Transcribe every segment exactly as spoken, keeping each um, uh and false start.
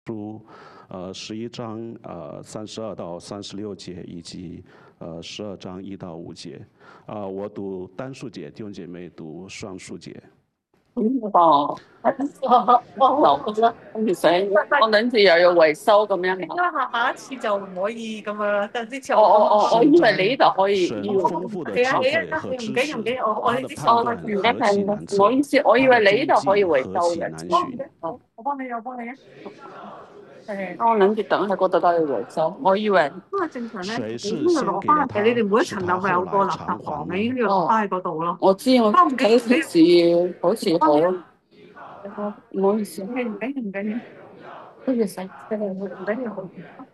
书，呃，十一章呃三十二到三十六节，以及呃十二章一到五節。啊、我讀單數節，弟兄姐妹讀雙數節。 哦，我覺得唔使，我諗住又要維修咁樣。 因為下下一次就唔可以咁樣啦，但之前哦哦哦，我以為你呢度可以。 神豐富的智慧和知識，他的判斷何其難測， 唔好意思，我以為你呢度可以維何修嘅。 其難尋。 我幫你，我幫你啊。係。 我諗住等喺嗰度都要維修，我以為。 因為正常咧， 誰是應該落翻嚟，你哋每一是層樓咪有個垃圾房嘅，應該要落翻喺嗰度咯。 我知，我睇電視好似好。唔好意思， 唔緊唔緊唔緊要， 不如使， 唔緊要。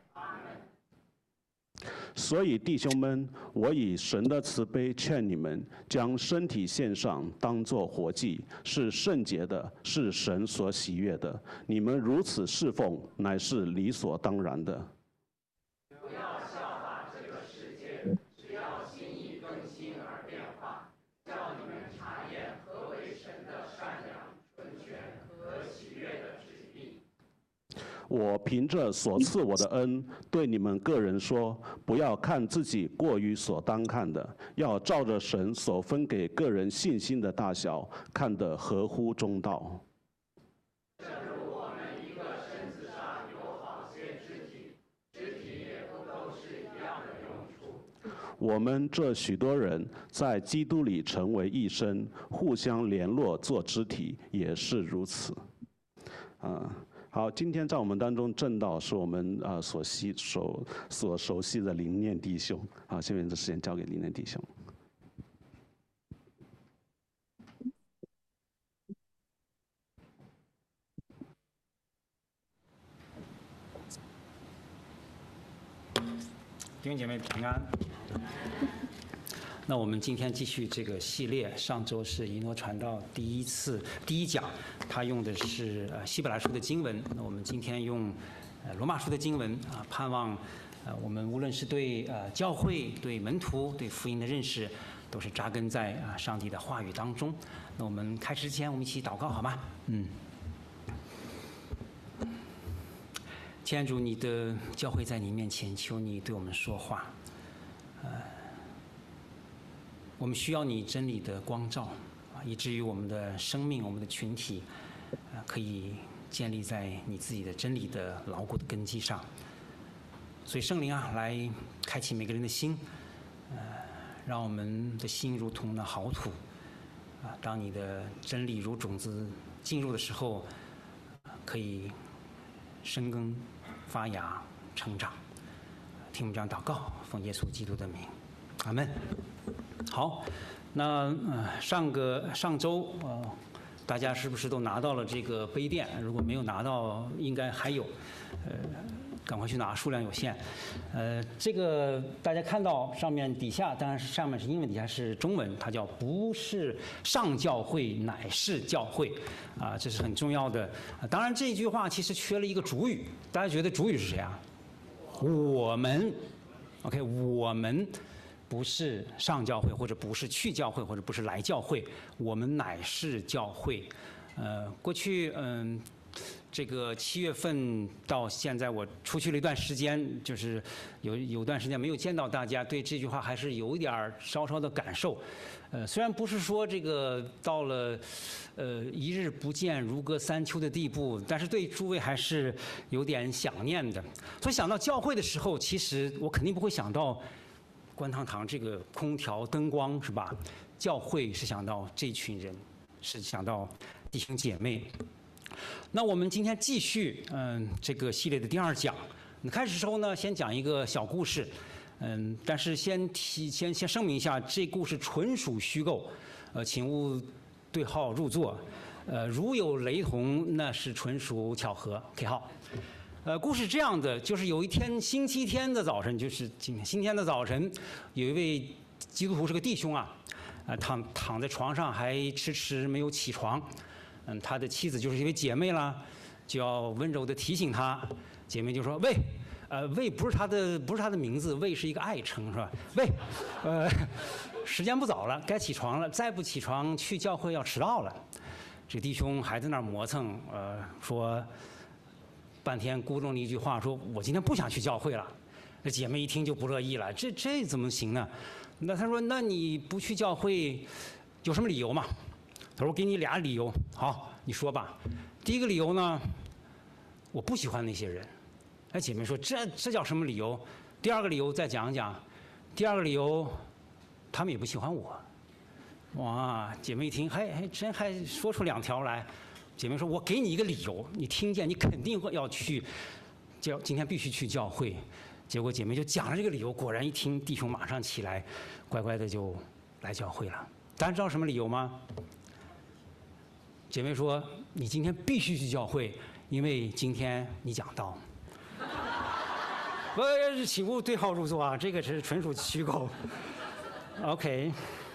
所以弟兄們，我以神的慈悲勸你們，將身體獻上，當作活祭，是聖潔的，是神所喜悅的。你們如此侍奉，乃是理所當然的。 不要效法這個世界，只要心意更新而變化，叫你們察驗何為神的善良、純全和喜悅的旨意。 我憑着所賜我的恩，對你們個人說，不要看自己過於所當看的，要照着神所分給個人信心的大小，看得合乎中道。 正如我們一個身子上有好些肢體，肢體也不都是一樣的用處。 我們這許多人在基督裏成為一身，互相聯絡做肢體，也是如此。啊。好，今天在我們當中證道是我們啊所悉所所熟悉的靈念弟兄。好，下面的時間交給靈念弟兄。 弟兄姐妹平安。那我们今天继续这个系列，上周是以诺传道第一次第一讲，他用的是呃希伯来书的经文。那我们今天用呃罗马书的经文啊，盼望呃我们无论是对呃教会、对门徒、对福音的认识，都是扎根在啊上帝的话语当中。那我们开始之前，我们一起祷告好吗？嗯。天主，你的教会在你面前，求你对我们说话。呃。我们需要你真理的光照，啊，以至于我们的生命、我们的群体，啊，可以建立在你自己的真理的牢固的根基上。所以圣灵啊，来开启每个人的心，呃，让我们的心如同那好土，啊，当你的真理如种子进入的时候，可以生根、发芽、成长。听我们这样祷告，奉耶稣基督的名，阿门。好，那呃上个上周呃，大家是不是都拿到了这个杯垫？如果没有拿到，应该还有，呃，赶快去拿，数量有限。呃，这个大家看到上面底下，当然是上面是英文，底下是中文，它叫不是上教会，乃是教会，啊、这是很重要的。啊、当然这句话其实缺了一个主语，大家觉得主语是谁啊？我们 ，OK， 我们。不是上教会，或者不是去教会，或者不是来教会，我们乃是教会。呃，过去嗯，这个七月份到现在，我出去了一段时间，就是有有段时间没有见到大家，对这句话还是有一点稍稍的感受。呃，虽然不是说这个到了呃一日不见如隔三秋的地步，但是对诸位还是有点想念的。所以想到教会的时候，其实我肯定不会想到观堂堂这个空调灯光是吧？教会是想到这群人，是想到弟兄姐妹。那我们今天继续嗯这个系列的第二讲。开始的时候呢，先讲一个小故事，嗯，但是先提先先声明一下，这故事纯属虚构，呃，请勿对号入座，呃，如有雷同，那是纯属巧合。OK， 好。呃，故事这样的，就是有一天星期天的早晨，就是今天星期天的早晨，有一位基督徒是个弟兄啊，呃，躺躺在床上还迟迟没有起床，嗯，他的妻子就是一位姐妹啦，就要温柔地提醒他，姐妹就说：“喂，呃，魏不是他的不是他的名字，魏是一个爱称是吧？魏，呃，时间不早了，该起床了，再不起床去教会要迟到了。”这弟兄还在那儿磨蹭，呃，说。 半天咕咚了一句话，说我今天不想去教会了。这姐妹一听就不乐意了，这这怎么行呢？那她说，那你不去教会有什么理由吗？她说我给你俩理由，好，你说吧。第一个理由呢，我不喜欢那些人。哎，姐妹说这这叫什么理由？第二个理由再讲讲。第二个理由，他们也不喜欢我。哇，姐妹一听，还还真还说出两条来。姐妹说，我给你一个理由，你听见，你肯定会要去教，今天必须去教会。结果姐妹就讲了这个理由，果然一听，弟兄马上起来，乖乖的就来教会了。大家知道什么理由吗？姐妹说，你今天必须去教会，因为今天你讲道。呃，请勿对号入座啊，这个是纯属虚构。OK。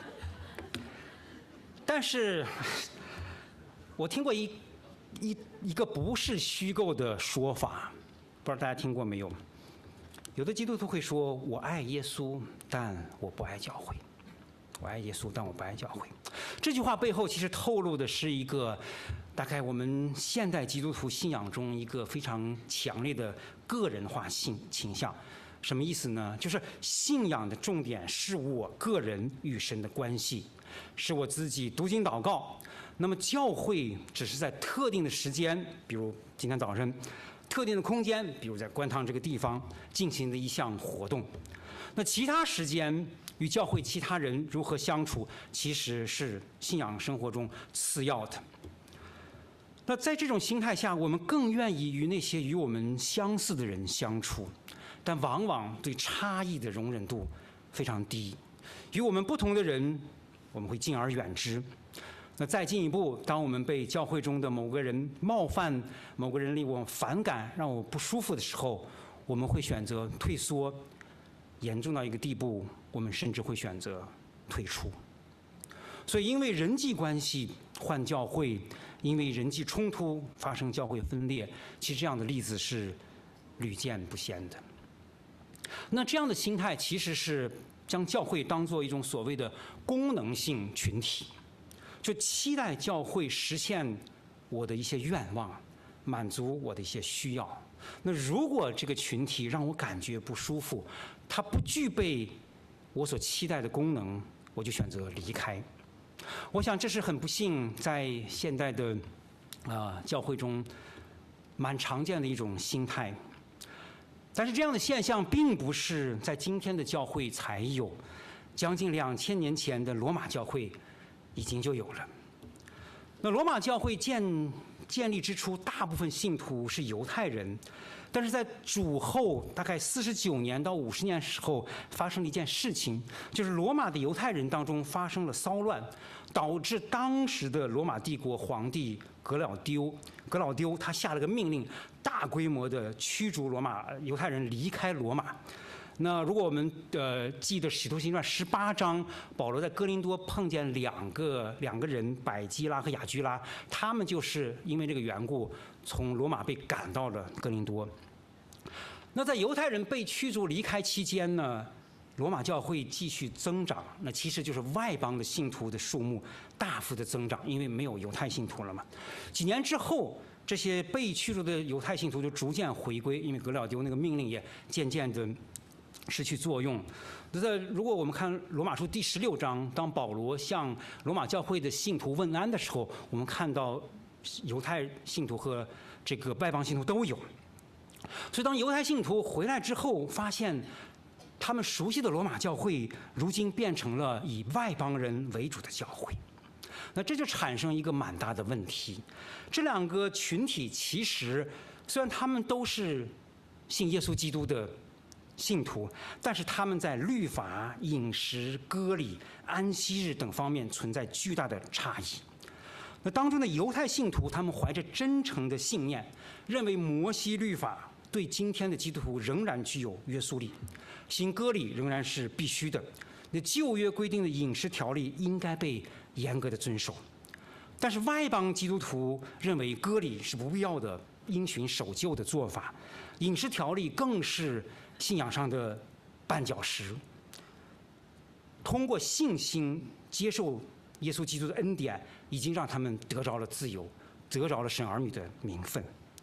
但是，我听过一一一个不是虚构的说法，不知道大家听过没有？有的基督徒会说：“我爱耶稣，但我不爱教会。我爱耶稣，但我不爱教会。”这句话背后其实透露的是一个大概我们现代基督徒信仰中一个非常强烈的个人化性倾向。什么意思呢？就是信仰的重点是我个人与神的关系，是我自己读经祷告。那么教会只是在特定的时间，比如今天早晨，特定的空间，比如在观堂这个地方进行的一项活动。那其他时间与教会其他人如何相处，其实是信仰生活中次要的。那在这种心态下，我们更愿意与那些与我们相似的人相处，但往往对差异的容忍度非常低。与我们不同的人，我们会敬而远之。那再进一步，当我们被教会中的某个人冒犯，某个人令我反感，让我不舒服的时候，我们会选择退缩，严重到一个地步，我们甚至会选择退出。所以因为人际关系换教会，因为人际冲突发生教会分裂，其实这样的例子是屡见不鲜的。那这样的心态其实是将教会当作一种所谓的功能性群体，就期待教会实现我的一些愿望，满足我的一些需要。那如果这个群体让我感觉不舒服，它不具备我所期待的功能，我就选择离开。我想这是很不幸，在现代的啊、呃、教会中蛮常见的一种心态。但是这样的现象并不是在今天的教会才有，将近两千年前的罗马教会已经就有了。那罗马教会建建立之初，大部分信徒是犹太人，但是在主后大概四十九年到五十年时候，发生了一件事情，就是罗马的犹太人当中发生了骚乱，导致当时的罗马帝国皇帝格老丢，格老丢他下了个命令，大规模的驱逐罗马犹太人离开罗马。那如果我们呃记得《使徒行传》十八章，保罗在哥林多碰见两个两个人，百基拉和雅居拉，他们就是因为这个缘故从罗马被赶到了哥林多。那在犹太人被驱逐离开期间呢，罗马教会继续增长，那其实就是外邦的信徒的数目大幅的增长，因为没有犹太信徒了嘛。几年之后，这些被驱逐的犹太信徒就逐渐回归，因为格老丢那个命令也渐渐的失去作用。那在如果我们看罗马书第十六章，当保罗向罗马教会的信徒问安的时候，我们看到犹太信徒和这个外邦信徒都有。所以当犹太信徒回来之后，发现他们熟悉的罗马教会如今变成了以外邦人为主的教会。那这就产生一个蛮大的问题，这两个群体其实虽然他们都是信耶稣基督的信徒，但是他们在律法、饮食、割礼、安息日等方面存在巨大的差异。那当中的犹太信徒，他们怀着真诚的信念，认为摩西律法对今天的基督徒仍然具有约束力，行割礼仍然是必须的。那旧约规定的饮食条例应该被严格的遵守。但是外邦基督徒认为割礼是不必要的，应循守旧的做法，饮食条例更是信仰上的绊脚石。通过信心接受耶稣基督的恩典，已经让他们得着了自由，得着了神儿女的名分。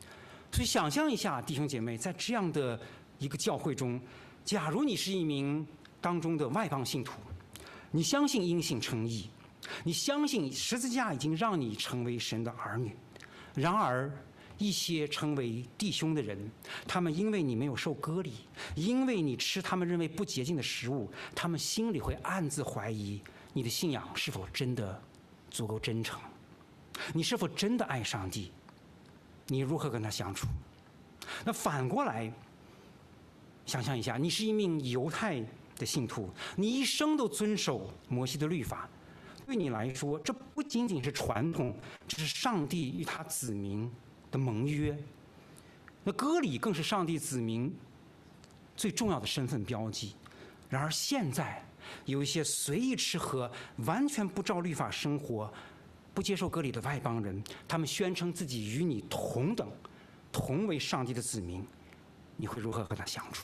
所以想象一下，弟兄姐妹，在这样的一个教会中，假如你是一名当中的外邦信徒，你相信因信称义，你相信十字架已经让你成为神的儿女，然而一些称为弟兄的人，他们因为你没有受割礼，因为你吃他们认为不洁净的食物，他们心里会暗自怀疑你的信仰是否真的足够真诚，你是否真的爱上帝，你如何跟他相处？那反过来想象一下，你是一名犹太的信徒，你一生都遵守摩西的律法，对你来说，这不仅仅是传统，这是上帝与他子民的盟约。那割礼更是上帝子民最重要的身份标记。然而现在有一些随意吃喝、完全不照律法生活、不接受割礼的外邦人，他们宣称自己与你同等，同为上帝的子民，你会如何和他相处？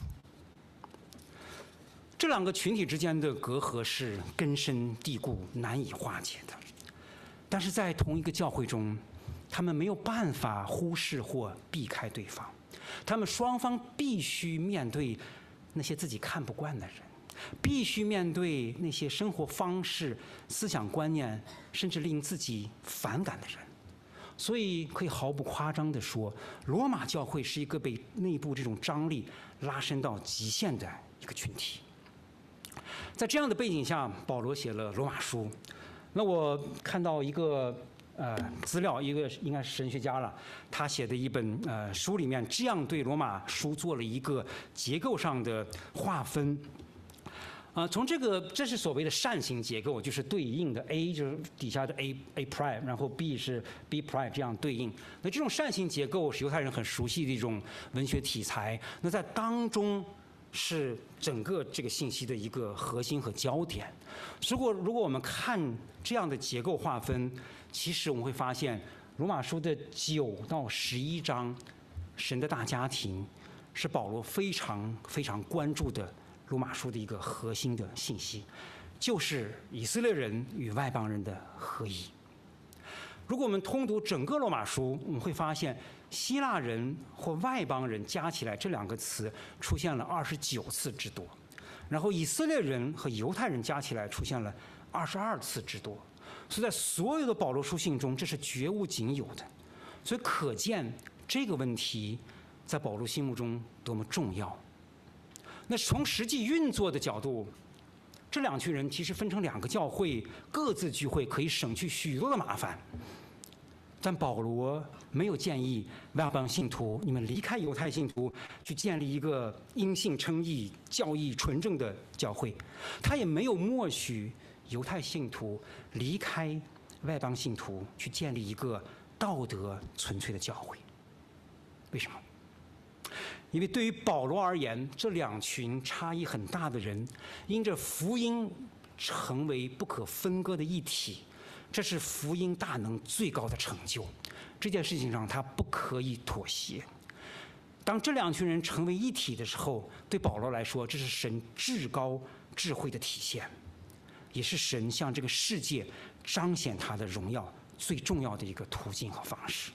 这两个群体之间的隔阂是根深蒂固、难以化解的。但是在同一个教会中，他们没有办法忽视或避开对方，他们双方必须面对那些自己看不惯的人，必须面对那些生活方式、思想观念甚至令自己反感的人。所以可以毫不夸张地说，罗马教会是一个被内部这种张力拉伸到极限的一个群体。在这样的背景下，保罗写了罗马书。那我看到一个呃资料，一个应该是神学家了，他写的一本呃书里面这样对罗马书做了一个结构上的划分。啊，从这个这是所谓的扇形结构，就是对应的 A 就是底下的 A A prime， 然后 B 是 B prime 这样对应。那这种扇形结构是犹太人很熟悉的一种文学题材。那在当中是整个这个信息的一个核心和焦点。如果如果我们看这样的结构划分，其实我们会发现，罗马书的九到十一章，神的大家庭，是保罗非常非常关注的。罗马书的一个核心的信息，就是以色列人与外邦人的合一。如果我们通读整个罗马书，我们会发现希腊人或外邦人加起来这两个词出现了二十九次之多，然后以色列人和犹太人加起来出现了二十二次之多。所以在所有的保罗书信中，这是绝无仅有的。所以可见这个问题在保罗心目中多么重要。那从实际运作的角度，这两群人其实分成两个教会，各自聚会可以省去许多的麻烦。但保罗没有建议外邦信徒你们离开犹太信徒，去建立一个因信称义、教义纯正的教会。他也没有默许犹太信徒离开外邦信徒，去建立一个道德纯粹的教会。为什么？因为对于保罗而言，这两群差异很大的人，因着福音成为不可分割的一体，这是福音大能最高的成就。这件事情上，他不可以妥协。当这两群人成为一体的时候，对保罗来说，这是神至高智慧的体现，也是神向这个世界彰显他的荣耀最重要的一个途径和方式。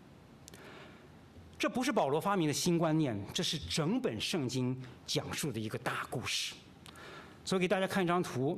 这不是保罗发明的新观念，这是整本圣经讲述的一个大故事。所以给大家看一张图，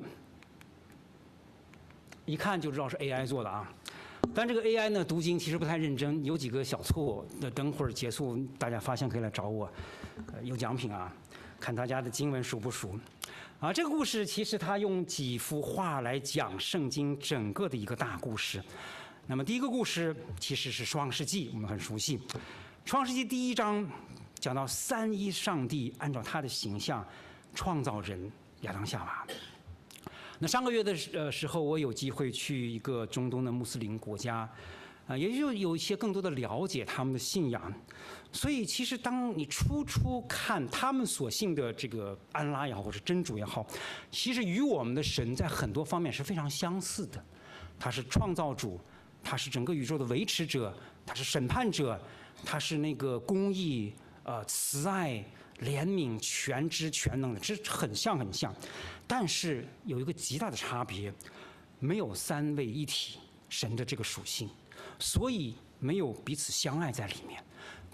一看就知道是 A I 做的啊。但这个 A I 呢，读经其实不太认真，有几个小错误。那等会儿结束，大家发现可以来找我，呃、有奖品啊，看大家的经文熟不熟。啊，这个故事其实他用几幅画来讲圣经整个的一个大故事。那么第一个故事其实是创世纪，我们很熟悉。创世纪第一章讲到三一上帝按照他的形象创造人亚当夏娃。那上个月的呃时候，我有机会去一个中东的穆斯林国家，啊，也就有一些更多的了解他们的信仰。所以其实当你初初看他们所信的这个安拉也好，或者真主也好，其实与我们的神在很多方面是非常相似的。他是创造主，他是整个宇宙的维持者，他是审判者。他是那个公义、呃慈爱、怜悯、全知全能的，这很像很像，但是有一个极大的差别，没有三位一体神的这个属性，所以没有彼此相爱在里面。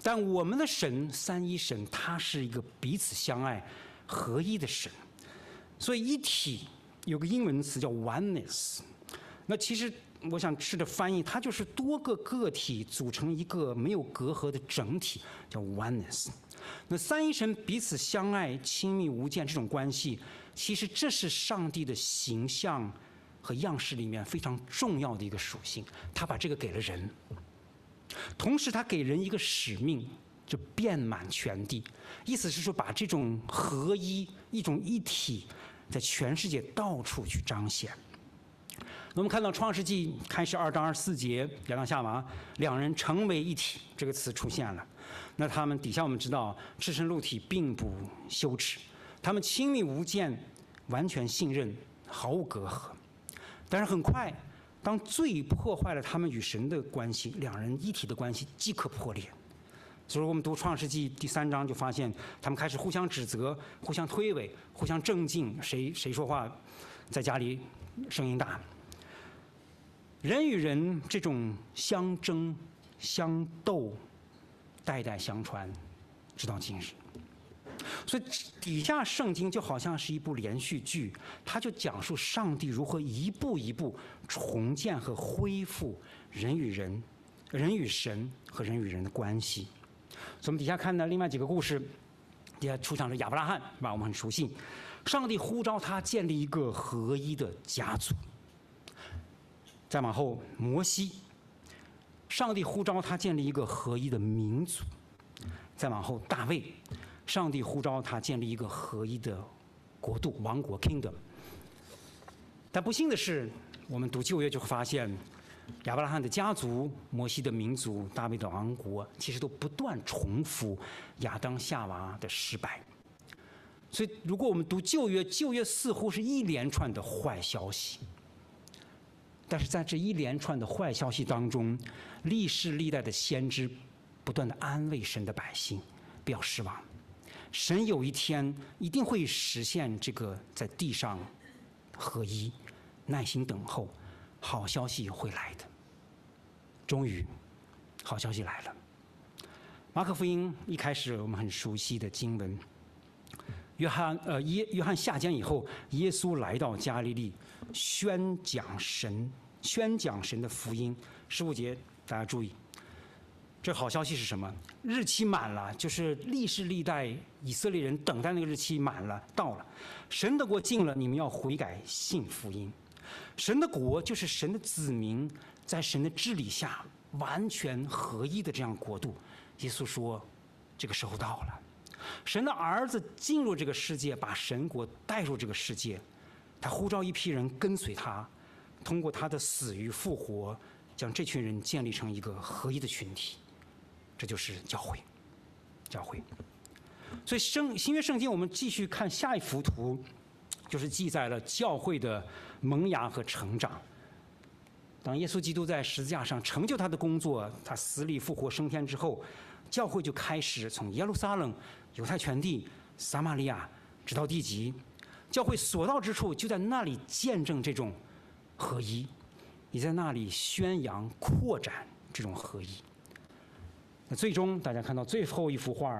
但我们的神三一神，他是一个彼此相爱、合一的神。所以一体有个英文词叫 oneness， 那其实我想试着翻译，它就是多个个体组成一个没有隔阂的整体，叫 oneness。那三一神彼此相爱、亲密无间这种关系，其实这是上帝的形象和样式里面非常重要的一个属性。他把这个给了人，同时他给人一个使命，就遍满全地。意思是说，把这种合一、一种一体，在全世界到处去彰显。那我们看到创世纪开始二章二十四节，亚当夏娃两人成为一体这个词出现了。那他们底下我们知道，赤身露体并不羞耻，他们亲密无间，完全信任，毫无隔阂。但是很快，当罪破坏了他们与神的关系，两人一体的关系即刻破裂。所以我们读创世纪第三章就发现，他们开始互相指责、互相推诿、互相正竞，谁谁说话在家里声音大。人与人这种相争、相斗，代代相传，直到今日。所以底下圣经就好像是一部连续剧，它就讲述上帝如何一步一步重建和恢复人与人、人与神和人与人的关系。所以我们底下看的另外几个故事，底下出场是亚伯拉罕，是吧？我们很熟悉。上帝呼召他建立一个合一的家族。再往后，摩西，上帝呼召他建立一个合一的民族。再往后，大卫，上帝呼召他建立一个合一的国度、王国 （kingdom）。但不幸的是，我们读旧约就会发现，亚伯拉罕的家族、摩西的民族、大卫的王国，其实都不断重复亚当夏娃的失败。所以，如果我们读旧约，旧约似乎是一连串的坏消息。但是在这一连串的坏消息当中，历世历代的先知不断的安慰神的百姓，不要失望，神有一天一定会实现这个在地上合一，耐心等候，好消息会来的。终于，好消息来了。马可福音一开始我们很熟悉的经文，约翰呃耶约翰下监以后，耶稣来到加利利，宣讲神宣讲神的福音。十五节大家注意，这好消息是什么？日期满了，就是历世历代以色列人等待那个日期满了，到了，神的国近了，你们要悔改信福音。神的国就是神的子民在神的治理下完全合一的这样国度。耶稣说，这个时候到了。神的儿子进入这个世界，把神国带入这个世界，他呼召一批人跟随他，通过他的死与复活，将这群人建立成一个合一的群体，这就是教会。教会。所以圣新约圣经，我们继续看下一幅图，就是记载了教会的萌芽和成长。当耶稣基督在十字架上成就他的工作，他死里复活升天之后，教会就开始从耶路撒冷、犹太全地、撒玛利亚直到地极，教会所到之处就在那里见证这种合一，也在那里宣扬扩展这种合一。那最终大家看到最后一幅画，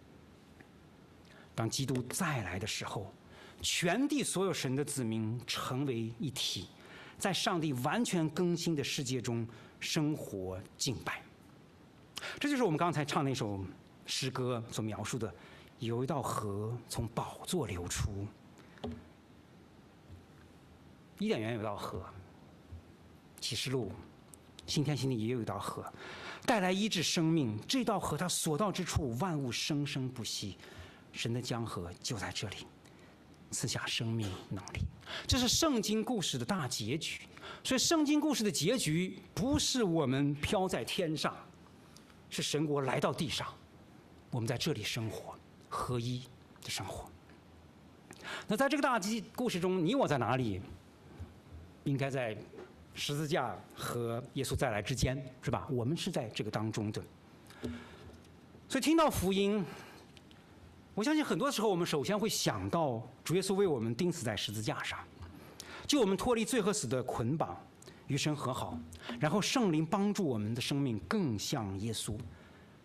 当基督再来的时候，全地所有神的子民成为一体，在上帝完全更新的世界中生活敬拜。这就是我们刚才唱那首诗歌所描述的，有一道河从宝座流出。伊甸园有一道河，启示录、新天新地也有一道河，带来医治生命。这道河它所到之处，万物生生不息。神的江河就在这里，赐下生命能力。这是圣经故事的大结局。所以圣经故事的结局不是我们飘在天上，是神国来到地上，我们在这里生活，合一的生活。那在这个大故事中，你我在哪里？应该在十字架和耶稣再来之间，是吧？我们是在这个当中的。所以听到福音，我相信很多时候我们首先会想到主耶稣为我们钉死在十字架上，救我们脱离罪和死的捆绑，与神和好，然后圣灵帮助我们的生命更像耶稣。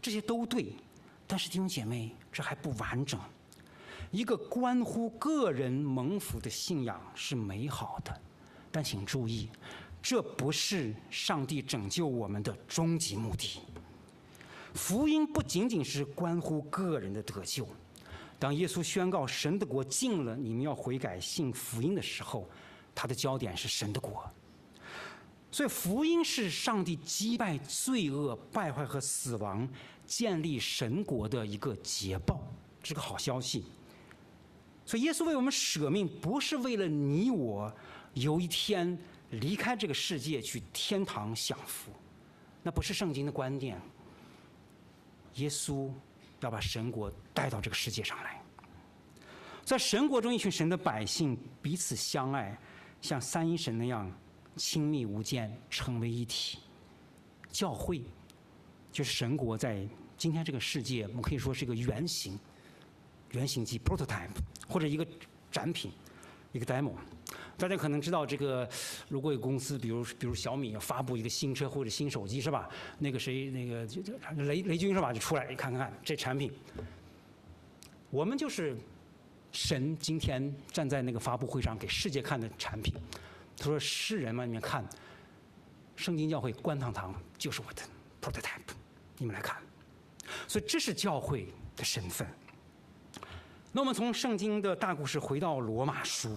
这些都对，但是弟兄姐妹，这还不完整。一个关乎个人蒙福的信仰是美好的，但请注意，这不是上帝拯救我们的终极目的。福音不仅仅是关乎个人的得救。当耶稣宣告神的国近了，你们要悔改信福音的时候，他的焦点是神的国。所以福音是上帝击败罪恶、败坏和死亡，建立神国的一个捷报，是个好消息。所以耶稣为我们舍命，不是为了你我有一天离开这个世界去天堂享福，那不是圣经的观点。耶稣要把神国带到这个世界上来，在神国中，一群神的百姓彼此相爱，像三一神那样亲密无间，成为一体。教会就是神国在今天这个世界，我们可以说是一个原型、原型机 （prototype） 或者一个展品、一个 demo。大家可能知道，这个如果有公司，比如比如小米要发布一个新车或者新手机，是吧？那个谁，那个雷雷军是吧？就出来，你看看看这产品。我们就是神今天站在那个发布会上给世界看的产品。他说：“世人们，你们看，圣经教会观堂堂就是我的 prototype， 你们来看。”所以这是教会的身份。那我们从圣经的大故事回到罗马书。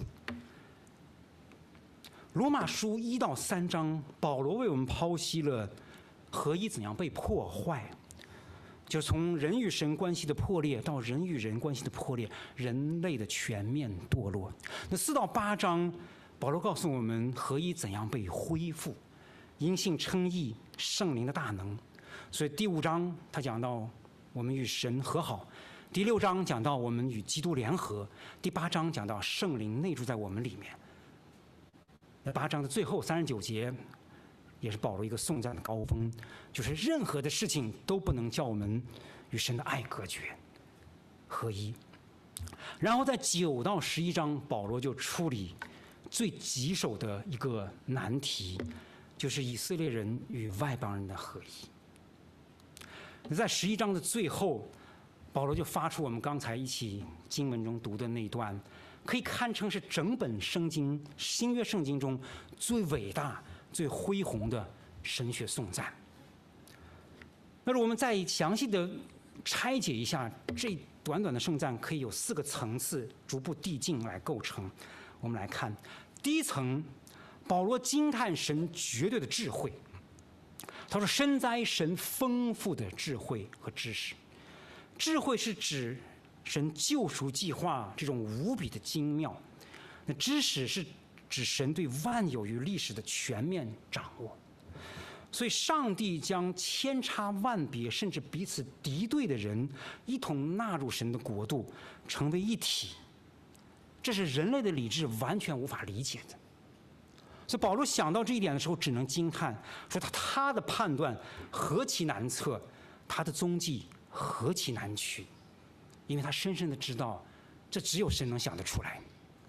罗马书一到三章，保罗为我们剖析了合一怎样被破坏，就从人与神关系的破裂到人与人关系的破裂，人类的全面堕落。那四到八章，保罗告诉我们合一怎样被恢复，因信称义，圣灵的大能。所以第五章他讲到我们与神和好，第六章讲到我们与基督联合，第八章讲到圣灵内住在我们里面。那八章的最后三十九节，也是保罗一个颂赞的高峰，就是任何的事情都不能叫我们与神的爱隔绝，合一。然后在九到十一章，保罗就处理最棘手的一个难题，就是以色列人与外邦人的合一。在十一章的最后，保罗就发出我们刚才一起经文中读的那段，可以堪称是整本圣经新约圣经中最伟大、最恢宏的神学颂赞。那么我们再详细的拆解一下这短短的圣赞，可以有四个层次逐步递进来构成。我们来看第一层，保罗惊叹神绝对的智慧。他说：“深哉神丰富的智慧和知识。”智慧是指神救赎计划这种无比的精妙，那知识是指神对万有与历史的全面掌握。所以上帝将千差万别甚至彼此敌对的人一同纳入神的国度，成为一体，这是人类的理智完全无法理解的。所以保罗想到这一点的时候，只能惊叹，说他他的判断何其难测，他的踪迹何其难取，因为他深深的知道，这只有神能想得出来。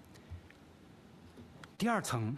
第二层，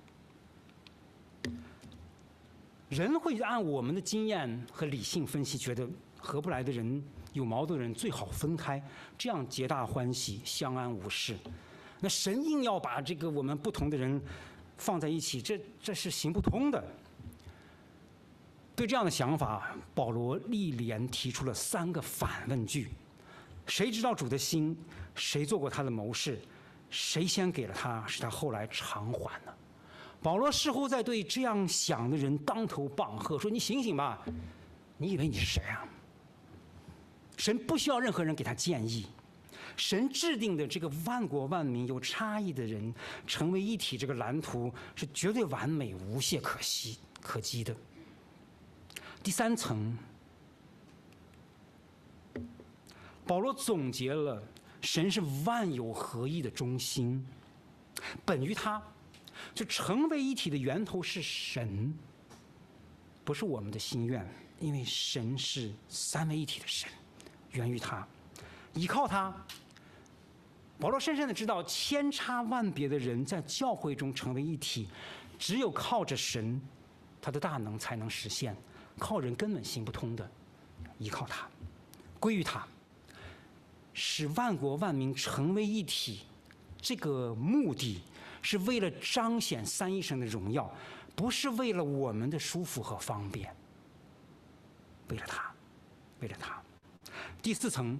人会按我们的经验和理性分析，觉得合不来的人、有矛盾的人最好分开，这样皆大欢喜，相安无事。那神硬要把这个我们不同的人放在一起，这这是行不通的。对这样的想法，保罗历连提出了三个反问句：谁知道主的心？谁做过他的谋士？谁先给了他，使他后来偿还呢？保罗似乎在对这样想的人当头棒喝，说：“你醒醒吧！你以为你是谁啊？神不需要任何人给他建议，神制定的这个万国万民有差异的人成为一体，这个蓝图是绝对完美、无懈可击、可击的。”第三层，保罗总结了神是万有合一的中心，本于他，就成为一体的源头是神，不是我们的心愿，因为神是三位一体的神，源于他，依靠他。保罗深深的知道，千差万别的人在教会中成为一体，只有靠着神，他的大能才能实现。靠人根本行不通的。 依靠他，归于他，使万国万民成为一体。这个目的是为了彰显三一神的荣耀，不是为了我们的舒服和方便。为了他，为了他。第四层，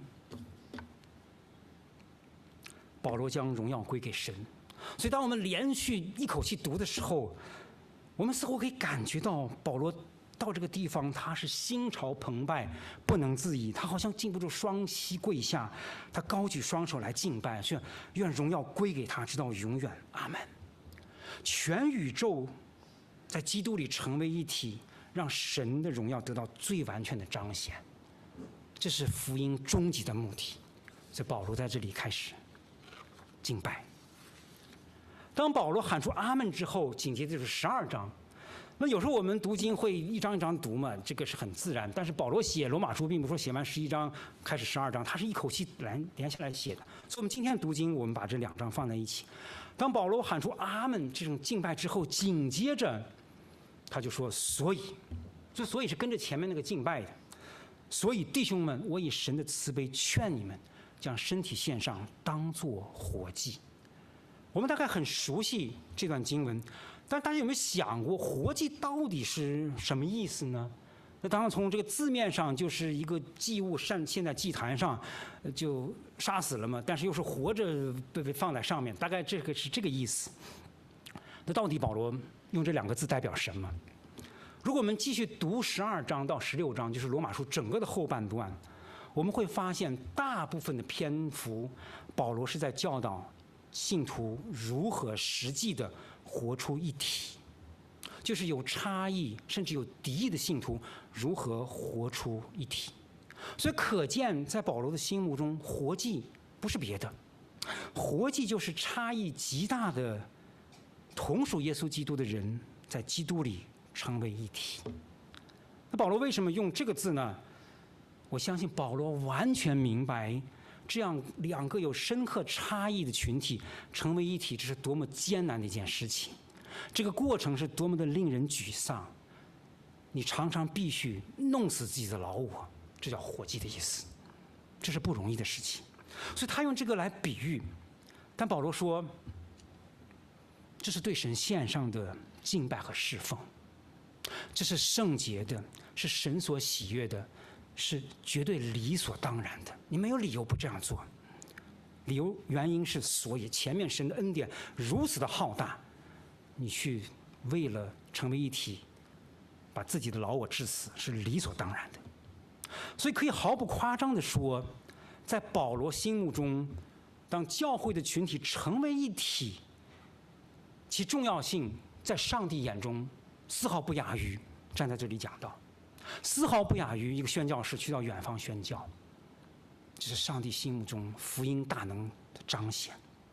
保罗将荣耀归给神。所以，当我们连续一口气读的时候，我们似乎可以感觉到保罗到这个地方，他是心潮澎湃，不能自已。他好像禁不住双膝跪下，他高举双手来敬拜，愿愿荣耀归给他，直到永远。阿门。全宇宙在基督里成为一体，让神的荣耀得到最完全的彰显，这是福音终极的目的。所以保罗在这里开始敬拜。当保罗喊出阿门之后，紧接着就是十二章。那有时候我们读经会一章一章读嘛，这个是很自然。但是保罗写罗马书，并不是说写完十一章开始十二章，他是一口气连连下来写的。所以我们今天读经，我们把这两章放在一起。当保罗喊出阿门这种敬拜之后，紧接着他就说：“所以，这所以是跟着前面那个敬拜的。所以弟兄们，我以神的慈悲劝你们，将身体献上，当作活祭。”我们大概很熟悉这段经文，但大家有没有想过，活祭到底是什么意思呢？那当然，从这个字面上就是一个祭物献献在祭坛上，就杀死了嘛，但是又是活着被被放在上面，大概这个是这个意思。那到底保罗用这两个字代表什么？如果我们继续读十二章到十六章，就是罗马书整个的后半段，我们会发现大部分的篇幅，保罗是在教导信徒如何实际的活出一体，就是有差异甚至有敌意的信徒如何活出一体。所以可见，在保罗的心目中，活祭不是别的，活祭就是差异极大的同属耶稣基督的人在基督里成为一体。那保罗为什么用这个字呢？我相信保罗完全明白，这样两个有深刻差异的群体成为一体，这是多么艰难的一件事情。这个过程是多么的令人沮丧。你常常必须弄死自己的老我，这叫活祭的意思，这是不容易的事情。所以他用这个来比喻。但保罗说，这是对神献上的敬拜和侍奉，这是圣洁的，是神所喜悦的，是绝对理所当然的，你没有理由不这样做。理由原因是，所以前面神的恩典如此的浩大，你去为了成为一体，把自己的老我致死，是理所当然的。所以可以毫不夸张地说，在保罗心目中，当教会的群体成为一体，其重要性在上帝眼中丝毫不亚于站在这里讲道，丝毫不亚于一个宣教士去到远方宣教。这是上帝心目中福音大能的彰显。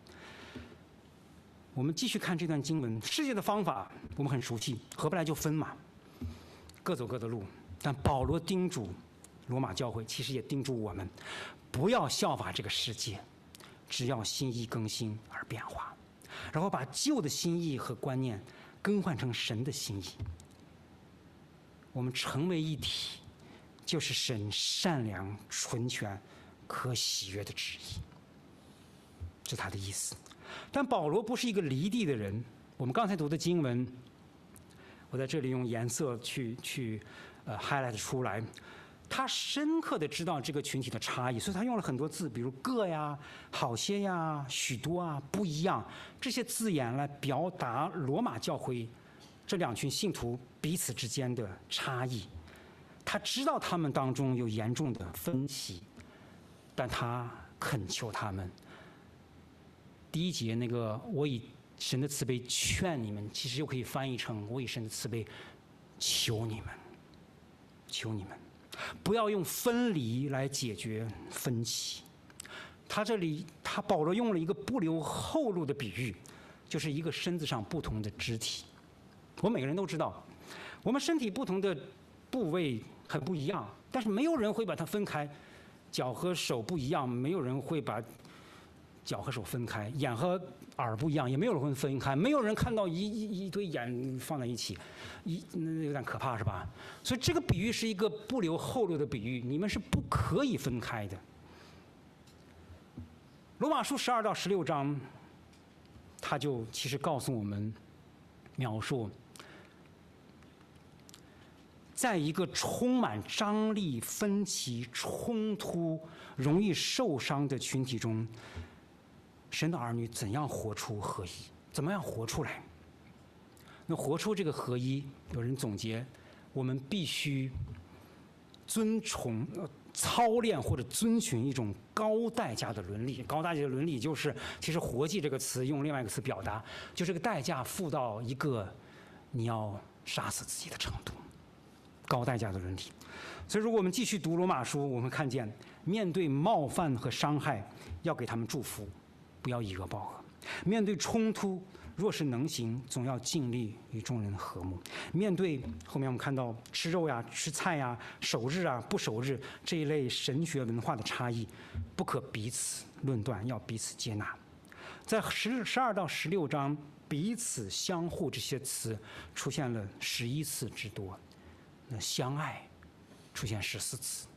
我们继续看这段经文，世界的方法我们很熟悉，合不来就分嘛，各走各的路。但保罗叮嘱罗马教会，其实也叮嘱我们，不要效法这个世界，只要心意更新而变化，然后把旧的心意和观念更换成神的心意。我们成为一体，就是神善良、纯全、可喜悦的旨意，这是他的意思。但保罗不是一个离地的人。我们刚才读的经文，我在这里用颜色去去呃 highlight 出来。他深刻的知道这个群体的差异，所以他用了很多字，比如各呀、好些呀、许多啊、不一样这些字眼来表达罗马教会这两群信徒彼此之间的差异。他知道他们当中有严重的分歧，但他恳求他们。第一节那个我以神的慈悲劝你们，其实又可以翻译成我以神的慈悲求你们，求你们不要用分离来解决分歧。他这里他保罗用了一个不留后路的比喻，就是一个身子上不同的肢体。我们每个人都知道，我们身体不同的部位很不一样，但是没有人会把它分开。脚和手不一样，没有人会把脚和手分开，眼和耳不一样，也没有人分开，没有人看到一一一堆眼放在一起，一那有点可怕是吧？所以这个比喻是一个不留后路的比喻，你们是不可以分开的。罗马书十二到十六章，他就其实告诉我们，描述，在一个充满张力、分歧、冲突、容易受伤的群体中，神的儿女怎样活出合一？怎么样活出来？那活出这个合一，有人总结，我们必须遵从、操练或者遵循一种高代价的伦理。高代价的伦理就是，其实“活祭”这个词用另外一个词表达，就这个代价付到一个你要杀死自己的程度。高代价的伦理。所以，如果我们继续读罗马书，我们看见，面对冒犯和伤害，要给他们祝福，不要以恶报恶；面对冲突，若是能行，总要尽力与众人和睦。面对后面我们看到吃肉呀、吃菜呀、守日啊、不守日这一类神学文化的差异，不可彼此论断，要彼此接纳。在十十二到十六章，彼此相互这些词出现了十一次之多。那相爱出现十四次，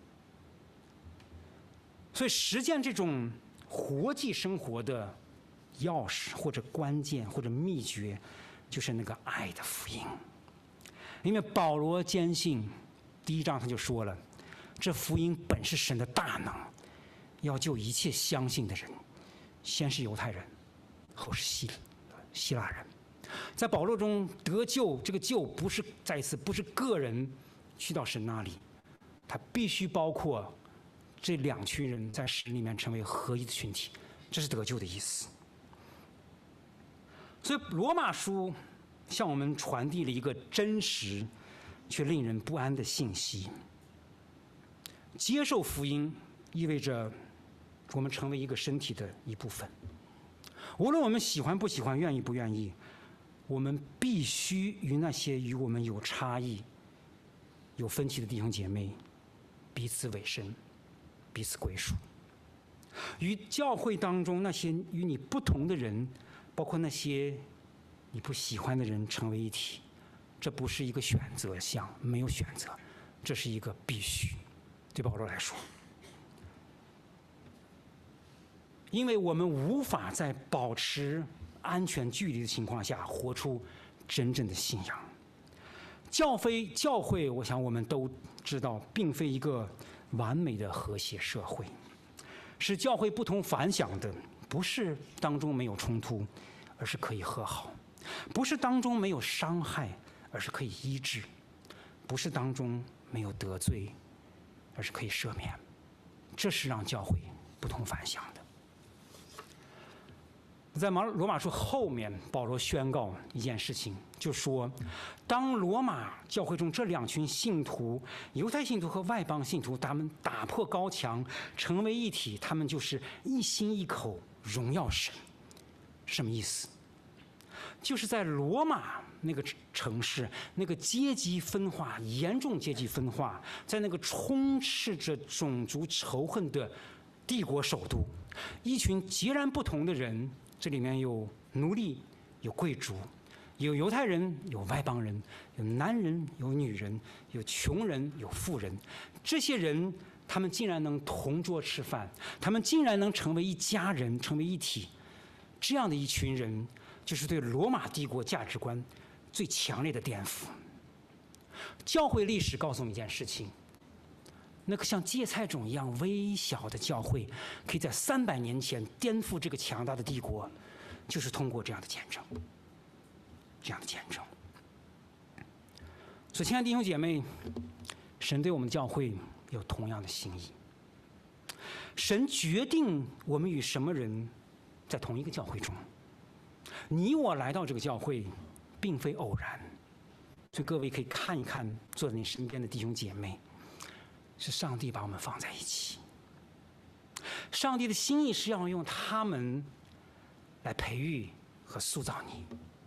所以实践这种活祭生活的钥匙或者关键或者秘诀，就是那个爱的福音。因为保罗坚信，第一章他就说了，这福音本是神的大能，要救一切相信的人，先是犹太人，后是希希腊人。在保罗中得救，这个救不是再一次不是个人去到神那里，它必须包括这两群人在神里面成为合一的群体，这是得救的意思。所以罗马书向我们传递了一个真实却令人不安的信息：接受福音意味着我们成为一个身体的一部分，无论我们喜欢不喜欢、愿意不愿意，我们必须与那些与我们有差异、有分歧的弟兄姐妹彼此委身、彼此归属。与教会当中那些与你不同的人，包括那些你不喜欢的人成为一体，这不是一个选择项，没有选择，这是一个必须。对保罗来说，因为我们无法在保持安全距离的情况下活出真正的信仰。教非教会，我想我们都知道，并非一个完美的和谐社会。使教会不同凡响的，不是当中没有冲突，而是可以和好；不是当中没有伤害，而是可以医治；不是当中没有得罪，而是可以赦免。这是让教会不同凡响的。在罗马书后面，保罗宣告一件事情，就说，当罗马教会中这两群信徒，犹太信徒和外邦信徒，他们打破高墙，成为一体，他们就是一心一口荣耀神。什么意思？就是在罗马那个城市，那个阶级分化严重，阶级分化，在那个充斥着种族仇恨的帝国首都，一群截然不同的人。这里面有奴隶，有贵族，有犹太人，有外邦人，有男人，有女人，有穷人，有富人。这些人，他们竟然能同桌吃饭，他们竟然能成为一家人，成为一体。这样的一群人，就是对罗马帝国价值观最强烈的颠覆。教会历史告诉我们一件事情：那个像芥菜种一样微小的教会，可以在三百年前颠覆这个强大的帝国，就是通过这样的见证，这样的见证。所以，亲爱的弟兄姐妹，神对我们教会有同样的心意。神决定我们与什么人在同一个教会中。你我来到这个教会，并非偶然。所以各位可以看一看坐在你身边的弟兄姐妹。是上帝把我们放在一起，上帝的心意是要用他们来培育和塑造你。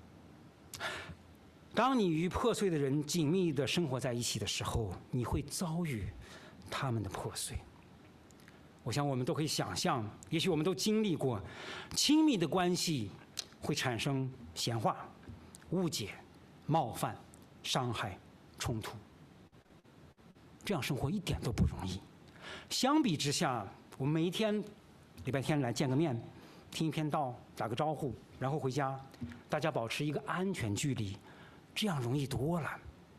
当你与破碎的人紧密的生活在一起的时候，你会遭遇他们的破碎。 我想我们都可以想象，也许我们都经历过，亲密的关系会产生闲话、误解、冒犯、伤害、冲突。这样生活一点都不容易。相比之下，我们每一天礼拜天来见个面，听一篇道，打个招呼，然后回家，大家保持一个安全距离，这样容易多了。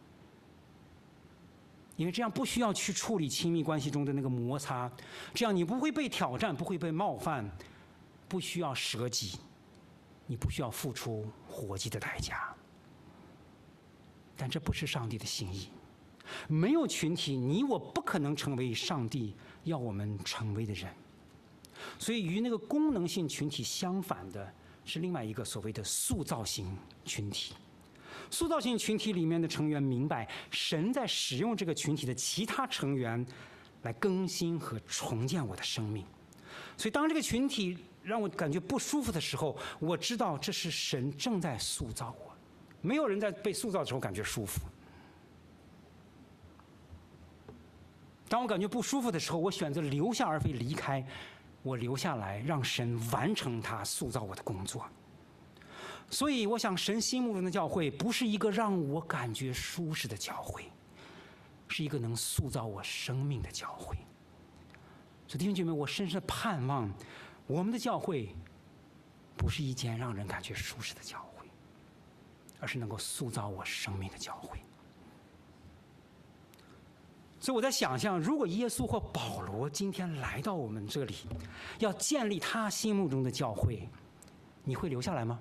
因为这样不需要去处理亲密关系中的那个摩擦，这样你不会被挑战，不会被冒犯，不需要舍己，你不需要付出活祭的代价。但这不是上帝的心意。没有群体，你我不可能成为上帝要我们成为的人。所以与那个功能性群体相反的是另外一个所谓的塑造型群体。塑造性群体里面的成员明白，神在使用这个群体的其他成员来更新和重建我的生命。所以当这个群体让我感觉不舒服的时候，我知道这是神正在塑造我。没有人在被塑造的时候感觉舒服。当我感觉不舒服的时候，我选择留下而非离开。我留下来，让神完成他塑造我的工作。所以，我想，神心目中的教会不是一个让我感觉舒适的教会，是一个能塑造我生命的教会。所以，弟兄姐妹，我深深的盼望，我们的教会不是一间让人感觉舒适的教会，而是能够塑造我生命的教会。所以我在想象，如果耶稣或保罗今天来到我们这里，要建立他心目中的教会，你会留下来吗？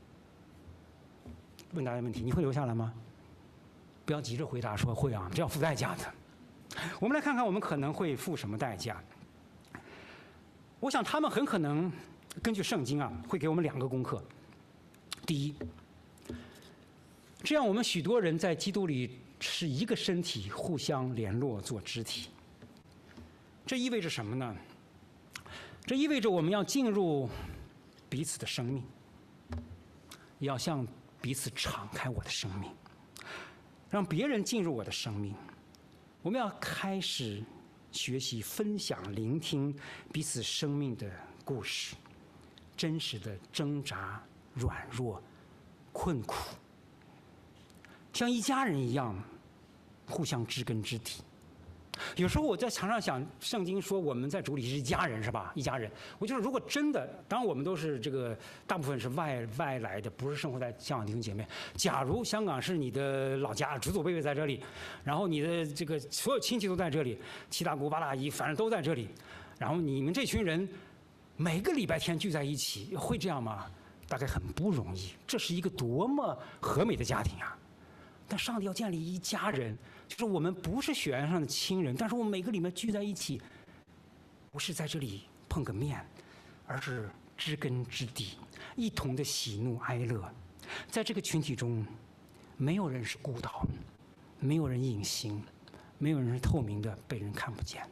问大家问题，你会留下来吗？不要急着回答说会啊，这要付代价的。我们来看看我们可能会付什么代价。我想他们很可能根据圣经啊，会给我们两个功课。第一，这样我们许多人在基督里是一个身体，互相联络做肢体。这意味着什么呢？这意味着我们要进入彼此的生命，要向彼此敞开我的生命，让别人进入我的生命。我们要开始学习分享、聆听彼此生命的故事，真实的挣扎、软弱、困苦，像一家人一样互相知根知底。有时候我在常常想，圣经说我们在主里是一家人，是吧？一家人。我就是如果真的，当然我们都是这个，大部分是外外来的，不是生活在香港弟兄姐妹。假如香港是你的老家，祖祖辈辈在这里，然后你的这个所有亲戚都在这里，七大姑八大姨反正都在这里，然后你们这群人每个礼拜天聚在一起，会这样吗？大概很不容易。这是一个多么和美的家庭啊！但上帝要建立一家人，就是我们不是血缘上的亲人，但是我们每个里面聚在一起，不是在这里碰个面，而是知根知底，一同的喜怒哀乐。在这个群体中，没有人是孤岛，没有人隐形，没有人是透明的被人看不见。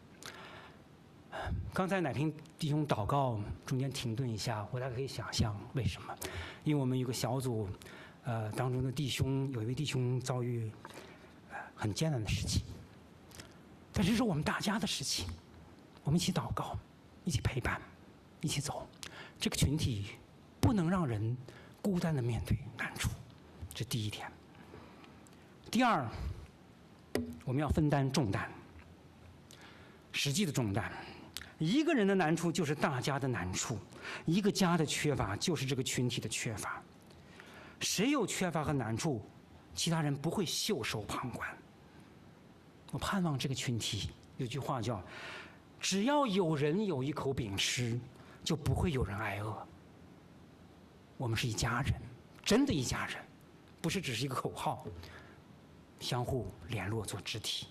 刚才乃平弟兄祷告中间停顿一下，我大概可以想象为什么，因为我们有个小组。呃，当中的弟兄有一位弟兄遭遇呃很艰难的事情，但这是我们大家的事情，我们一起祷告，一起陪伴，一起走。这个群体不能让人孤单的面对难处，这第一点。第二，我们要分担重担，实际的重担。一个人的难处就是大家的难处，一个家的缺乏就是这个群体的缺乏。谁有缺乏和难处，其他人不会袖手旁观。我盼望这个群体有句话叫“只要有人有一口饼吃，就不会有人挨饿”。我们是一家人，真的一家人，不是只是一个口号，相互联络做肢体。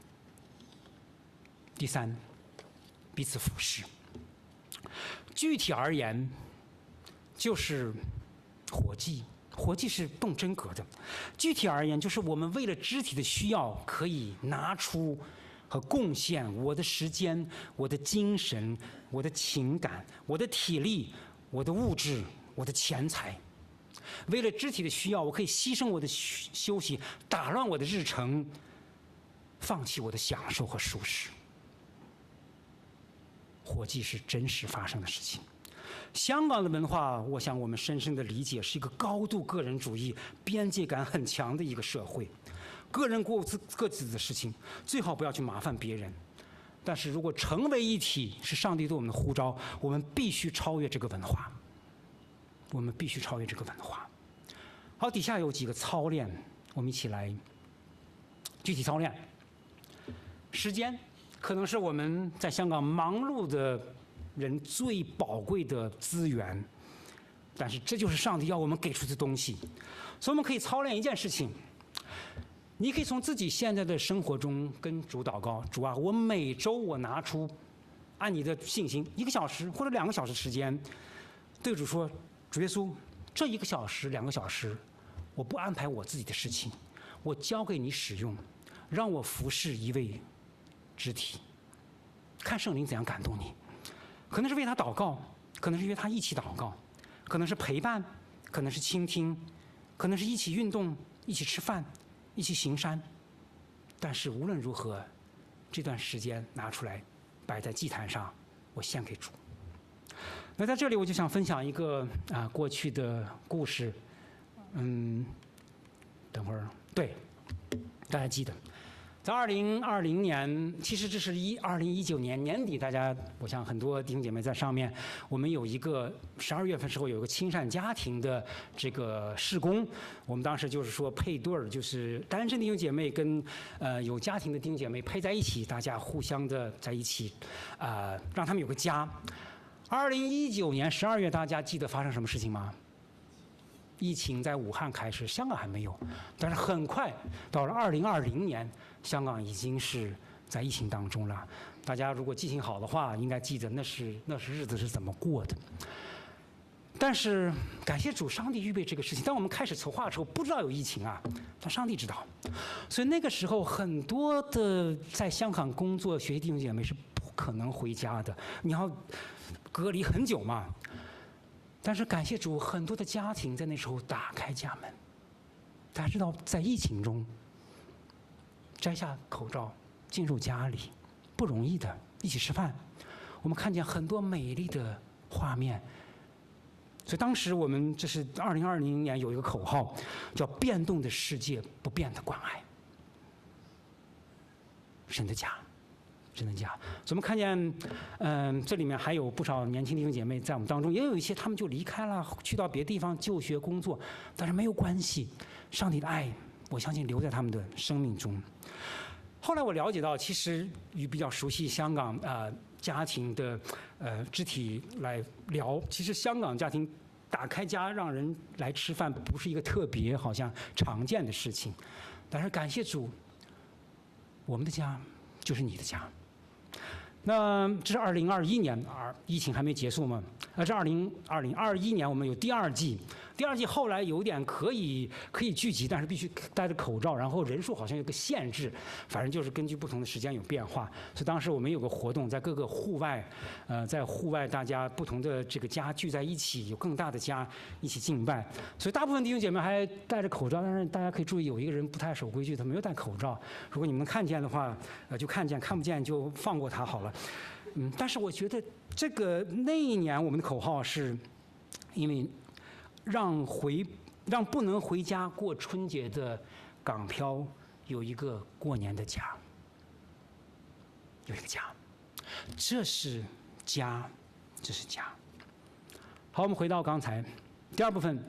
第三，彼此服侍。具体而言，就是活祭。活祭是动真格的，具体而言，就是我们为了肢体的需要，可以拿出和贡献我的时间、我的精神、我的情感、我的体力、我的物质、我的钱财。为了肢体的需要，我可以牺牲我的休息，打乱我的日程，放弃我的享受和舒适。 活祭是真实发生的事情。香港的文化，我想我们深深的理解，是一个高度个人主义、边界感很强的一个社会。个人过自各自的事情，最好不要去麻烦别人。但是如果成为一体是上帝对我们的呼召，我们必须超越这个文化。我们必须超越这个文化。好，底下有几个操练，我们一起来具体操练。时间可能是我们在香港忙碌的人最宝贵的资源，但是这就是上帝要我们给出的东西。所以我们可以操练一件事情，你可以从自己现在的生活中跟主祷告，主啊，我每周我拿出按你的信心一个小时或者两个小时时间，对主说，主耶稣，这一个小时两个小时我不安排我自己的事情，我交给你使用，让我服侍一位肢体，看圣灵怎样感动你。可能是为他祷告，可能是约他一起祷告，可能是陪伴，可能是倾听，可能是一起运动，一起吃饭，一起行山。但是无论如何，这段时间拿出来摆在祭坛上，我献给主。那在这里我就想分享一个啊过去的故事。嗯，等会儿，对，大家记得在二零二零年，其实这是一二零一九年年底，大家我想很多弟兄姐妹在上面，我们有一个十二月份时候有一个亲善家庭的这个事工，我们当时就是说配对儿，就是单身弟兄姐妹跟呃有家庭的弟兄姐妹配在一起，大家互相的在一起，啊、呃，让他们有个家。二零一九年十二月，大家记得发生什么事情吗？疫情在武汉开始，香港还没有，但是很快到了二零二零年，香港已经是在疫情当中了。大家如果记性好的话，应该记得那是那是日子是怎么过的。但是感谢主，上帝预备这个事情。当我们开始筹划的时候，不知道有疫情啊，但上帝知道。所以那个时候，很多的在香港工作学习弟兄姐妹是不可能回家的，你要隔离很久嘛。但是感谢主，很多的家庭在那时候打开家门。大家知道，在疫情中摘下口罩进入家里不容易的，一起吃饭，我们看见很多美丽的画面。所以当时我们这是二零二零年有一个口号，叫“变动的世界，不变的关爱”。神的家。神的家，所以我们看见，嗯、呃，这里面还有不少年轻弟兄姐妹在我们当中，也有一些他们就离开了，去到别的地方就学工作，但是没有关系，上帝的爱，我相信留在他们的生命中。后来我了解到，其实与比较熟悉香港呃家庭的呃肢体来聊，其实香港家庭打开家让人来吃饭，不是一个特别好像常见的事情，但是感谢主，我们的家就是你的家。那这是二零二一年，而疫情还没结束嘛？那这二零二零二一年我们有第二季，第二季后来有点可以可以聚集，但是必须戴着口罩，然后人数好像有个限制，反正就是根据不同的时间有变化。所以当时我们有个活动，在各个户外，呃，在户外大家不同的这个家聚在一起，有更大的家一起敬拜。所以大部分弟兄姐妹还戴着口罩，但是大家可以注意，有一个人不太守规矩，他没有戴口罩。如果你们看见的话，呃，就看见；看不见就放过他好了。嗯，但是我觉得这个那一年我们的口号是，因为让回让不能回家过春节的港漂有一个过年的家，有一个家，这是家，这是家。好，我们回到刚才第二部分，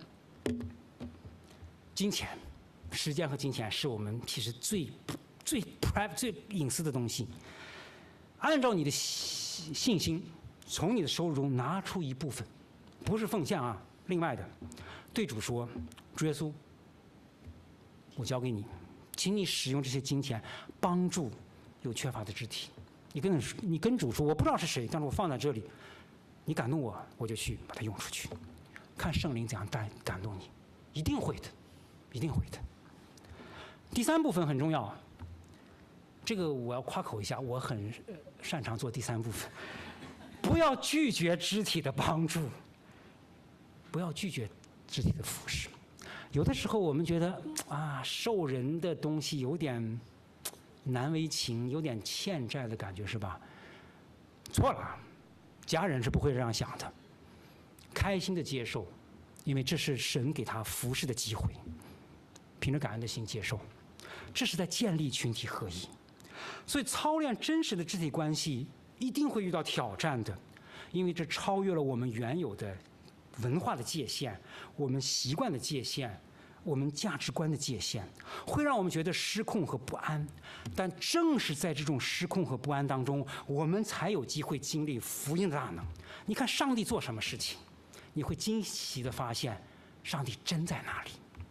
金钱、时间和金钱是我们其实最最 private 最隐私的东西。按照你的信心，从你的收入中拿出一部分，不是奉献啊，另外的，对主说：“主耶稣，我交给你，请你使用这些金钱帮助有缺乏的肢体。你跟你跟主说，我不知道是谁，但是我放在这里，你感动我，我就去把它用出去，看圣灵怎样带感动你，一定会的，一定会的。”第三部分很重要。这个我要夸口一下，我很擅长做第三部分。不要拒绝肢体的帮助，不要拒绝肢体的服侍。有的时候我们觉得啊，受人的东西有点难为情，有点欠债的感觉，是吧？错了， 家人是不会这样想的，开心的接受，因为这是神给他服侍的机会，凭着感恩的心接受，这是在建立群体合一。所以操练真实的肢体关系一定会遇到挑战的，因为这超越了我们原有的文化的界限，我们习惯的界限，我们价值观的界限，会让我们觉得失控和不安。但正是在这种失控和不安当中，我们才有机会经历福音的大能。你看上帝做什么事情，你会惊喜地发现上帝真在哪里。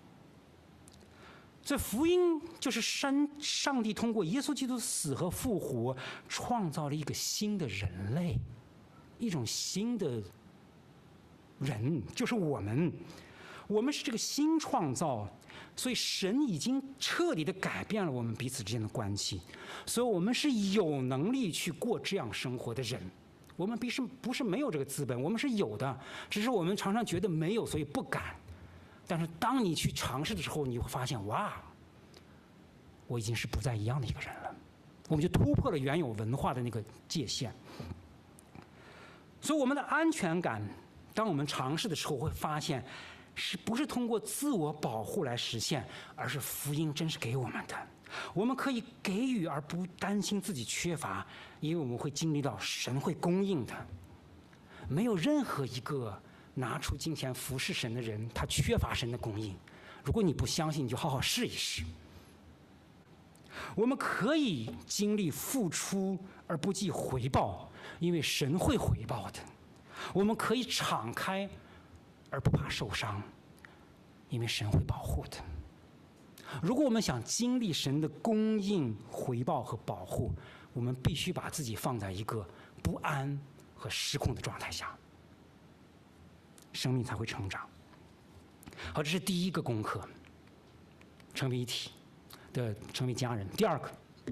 这福音就是上上帝通过耶稣基督死和复活，创造了一个新的人类，一种新的人，就是我们。我们是这个新创造，所以神已经彻底的改变了我们彼此之间的关系，所以我们是有能力去过这样生活的人。我们不是不是没有这个资本，我们是有的，只是我们常常觉得没有，所以不敢。但是当你去尝试的时候，你会发现，哇，我已经是不再一样的一个人了。我们就突破了原有文化的那个界限。所以我们的安全感，当我们尝试的时候，会发现是不是通过自我保护来实现，而是福音真是给我们的。我们可以给予而不担心自己缺乏，因为我们会经历到神会供应的。没有任何一个拿出金钱服侍神的人，他缺乏神的供应。如果你不相信，你就好好试一试。我们可以经历付出而不计回报，因为神会回报的。我们可以敞开而不怕受伤，因为神会保护的。如果我们想经历神的供应、回报和保护，我们必须把自己放在一个不安和失控的状态下，生命才会成长。好，这是第一个功课，成为一体的，成为家人。第二个，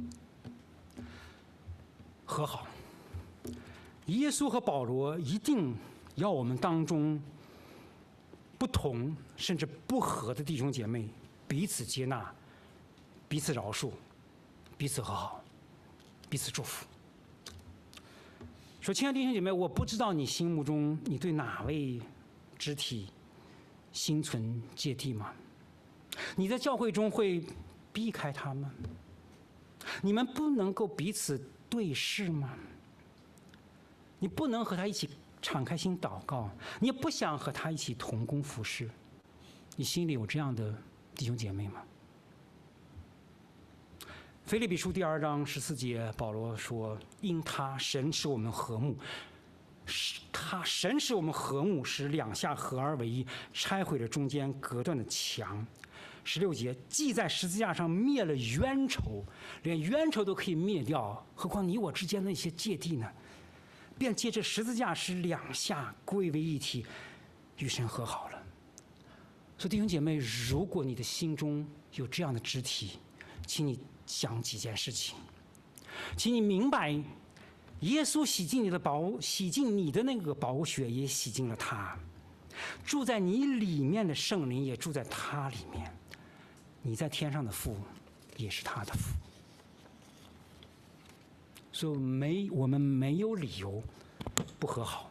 和好。耶稣和保罗一定要我们当中不同甚至不合的弟兄姐妹彼此接纳，彼此饶恕，彼此和好，彼此祝福。说，亲爱的弟兄姐妹，我不知道你心目中你对哪位肢体心存芥蒂吗？你在教会中会避开他吗？你们不能够彼此对视吗？你不能和他一起敞开心祷告，你也不想和他一起同工服侍，你心里有这样的弟兄姐妹吗？腓立比书第二章十四节，保罗说：“因他神使我们和睦，使他神使我们和睦，使两下合而为一，拆毁了中间隔断的墙。”十六节，既在十字架上灭了冤仇，连冤仇都可以灭掉，何况你我之间的一些芥蒂呢？便借着十字架使两下归为一体，与神和好了。所以弟兄姐妹，如果你的心中有这样的肢体，请你想几件事情，请你明白，耶稣洗净你的宝，洗净你的那个宝血，也洗净了他。住在你里面的圣灵也住在他里面，你在天上的父也是他的父。所以没我们没有理由不和好。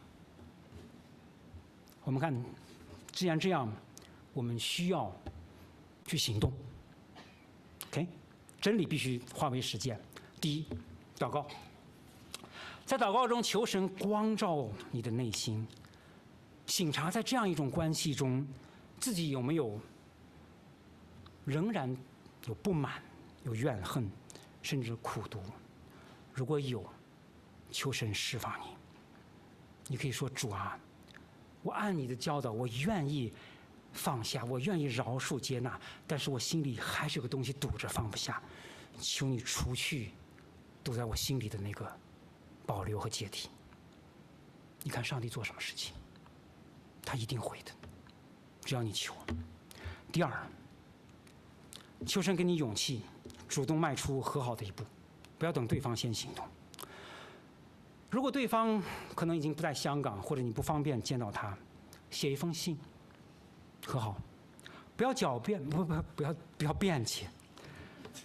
我们看，既然这样，我们需要去行动。OK， 真理必须化为实践。第一，祷告，在祷告中求神光照你的内心，省察在这样一种关系中，自己有没有仍然有不满、有怨恨，甚至苦毒。如果有，求神释放你。你可以说：“主啊，我按你的教导，我愿意放下，我愿意饶恕接纳，但是我心里还是有个东西堵着，放不下。求你除去堵在我心里的那个保留和芥蒂。”你看上帝做什么事情，他一定会的，只要你求。第二，求神给你勇气，主动迈出和好的一步。不要等对方先行动。如果对方可能已经不在香港，或者你不方便见到他，写一封信，和好，不要狡辩，不不不要不要辩解，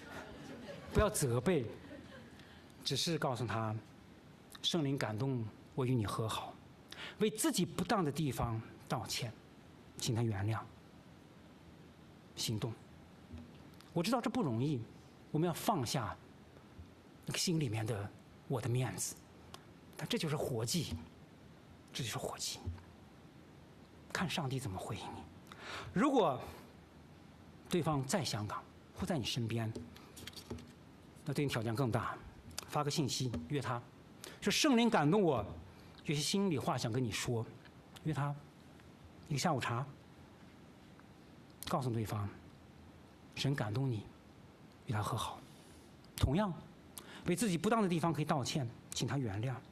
不要责备，只是告诉他，圣灵感动我与你和好，为自己不当的地方道歉，请他原谅。行动。我知道这不容易，我们要放下那个心里面的我的面子，但这就是活计，这就是活计。看上帝怎么回应你。如果对方在香港或在你身边，那对你挑战更大。发个信息约他，说圣灵感动我，有些心里话想跟你说，约他一个下午茶，告诉对方，神感动你，与他和好。同样，为自己不当的地方可以道歉，请他原谅。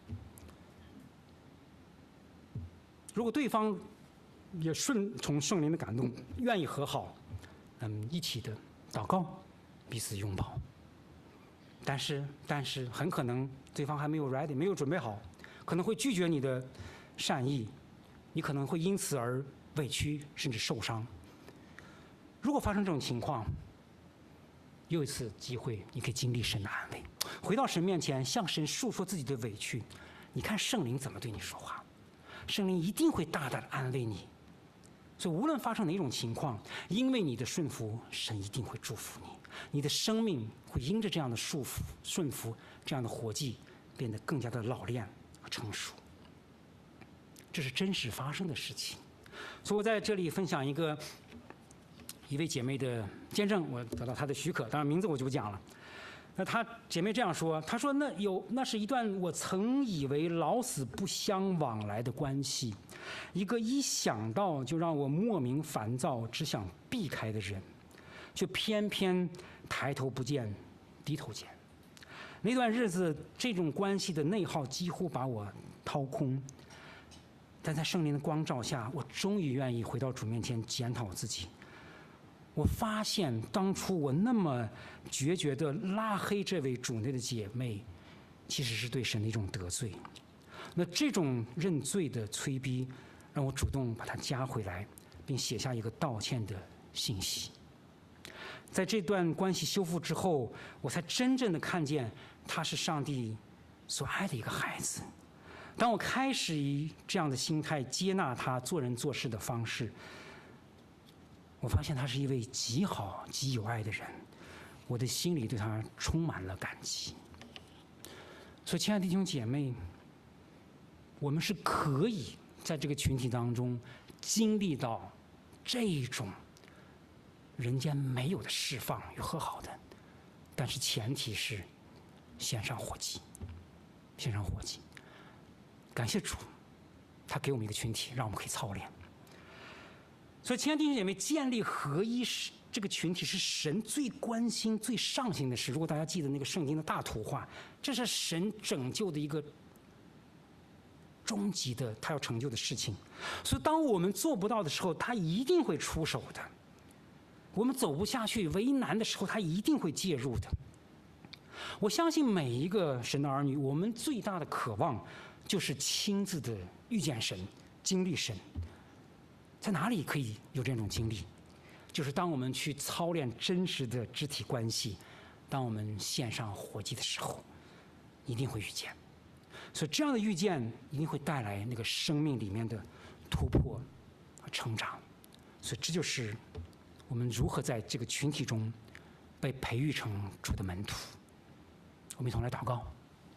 如果对方也顺从圣灵的感动，愿意和好，嗯，一起的祷告，彼此拥抱。但是，但是很可能对方还没有 ready， 没有准备好，可能会拒绝你的善意，你可能会因此而委屈甚至受伤。如果发生这种情况，又一次机会，你可以经历神的安慰，回到神面前，向神诉说自己的委屈。你看圣灵怎么对你说话，圣灵一定会大大的安慰你。所以无论发生哪种情况，因为你的顺服，神一定会祝福你。你的生命会因着这样的束缚、顺服、这样的活计，变得更加的老练和成熟。这是真实发生的事情。所以我在这里分享一个一位姐妹的见证，我得到她的许可，当然名字我就不讲了。那她姐妹这样说，她说那有那是一段我曾以为老死不相往来的关系，一个一想到就让我莫名烦躁、只想避开的人，却偏偏抬头不见低头见。那段日子，这种关系的内耗几乎把我掏空。但在圣灵的光照下，我终于愿意回到主面前检讨自己。我发现当初我那么决绝地拉黑这位主内的姐妹，其实是对神的一种得罪。那这种认罪的催逼，让我主动把她加回来，并写下一个道歉的信息。在这段关系修复之后，我才真正的看见她是上帝所爱的一个孩子。当我开始以这样的心态接纳她做人做事的方式，我发现他是一位极好极有爱的人，我的心里对他充满了感激。所以，亲爱的弟兄姐妹，我们是可以在这个群体当中经历到这种人间没有的释放与和好的，但是前提是献上火祭，献上火祭。感谢主，他给我们一个群体，让我们可以操练。所以，亲爱的弟兄姐妹，建立合一是这个群体是神最关心、最上心的事。如果大家记得那个圣经的大图画，这是神拯救的一个终极的他要成就的事情。所以，当我们做不到的时候，他一定会出手的。我们走不下去、为难的时候，他一定会介入的。我相信每一个神的儿女，我们最大的渴望就是亲自的遇见神、经历神。在哪里可以有这种经历？就是当我们去操练真实的肢体关系，当我们献上活祭的时候，一定会遇见。所以这样的遇见一定会带来那个生命里面的突破和成长。所以这就是我们如何在这个群体中被培育成主的门徒。我们一同来祷告。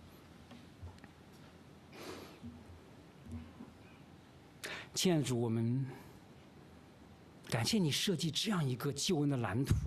亲爱的主，我们感谢你设计这样一个救恩的蓝图，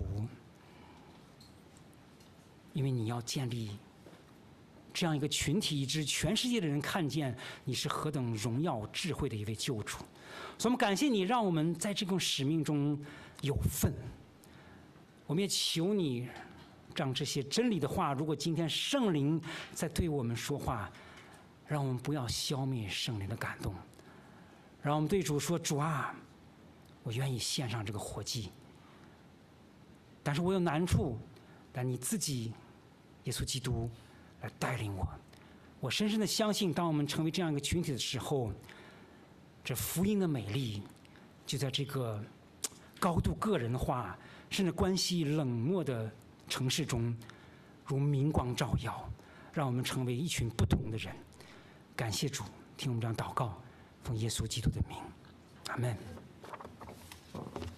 因为你要建立这样一个群体，以致全世界的人看见你是何等荣耀智慧的一位救主。所以我们感谢你，让我们在这个使命中有份。我们也求你让这些真理的话，如果今天圣灵在对我们说话，让我们不要消灭圣灵的感动，让我们对主说：主啊，我愿意献上这个活祭，但是我有难处，但你自己耶稣基督来带领我。我深深的相信，当我们成为这样一个群体的时候，这福音的美丽就在这个高度个人化甚至关系冷漠的城市中如明光照耀，让我们成为一群不同的人。感谢主， 听我们这样祷告，奉耶稣基督的名，阿门。